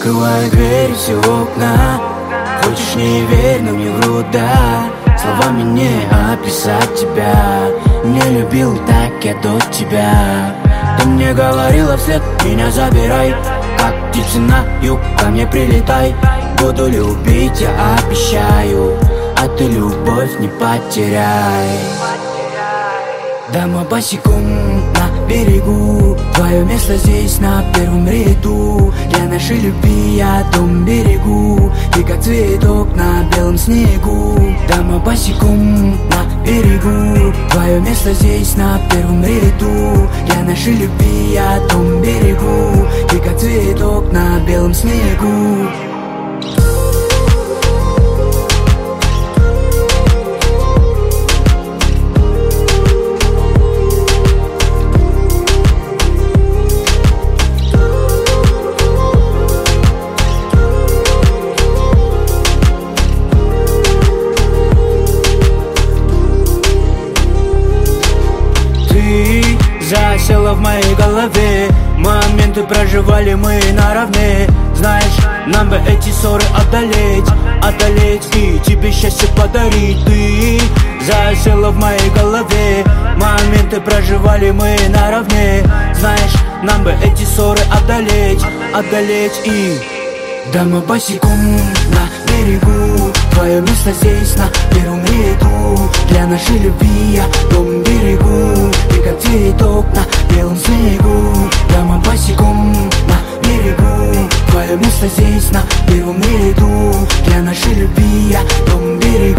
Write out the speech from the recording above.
Закрываю дверь, все окна. Хочешь не верь, но не вру, да. Словами не описать тебя. Не любил так я до тебя. Ты мне говорила вслед, меня забирай. Как птицы на юг, ко мне прилетай. Буду любить, я обещаю. А ты любовь не потеряй. Дома босиком на берегу. Твое место здесь на первом ряду. Для нашей любви я дом берегу. Ты как цветок на белом снегу. Дома босиком на берегу. Твое место здесь на первом ряду. Для нашей любви я дом берегу. Ты как цветок на белом снегу. Засела в моей голове. Моменты проживали мы наравне. Знаешь, нам бы эти ссоры одолеть. Одолеть и тебе счастье подарить. Ты засела в моей голове. Моменты проживали мы наравне. Знаешь, нам бы эти ссоры одолеть. Одолеть и... Дома босиком на берегу. Твое место здесь на первом ряду. Для нашей любви я дом берегу. Ты как цветок на белом снегу. Дома босиком на берегу. Твое место здесь на первом ряду. Для нашей любви я дом берегу.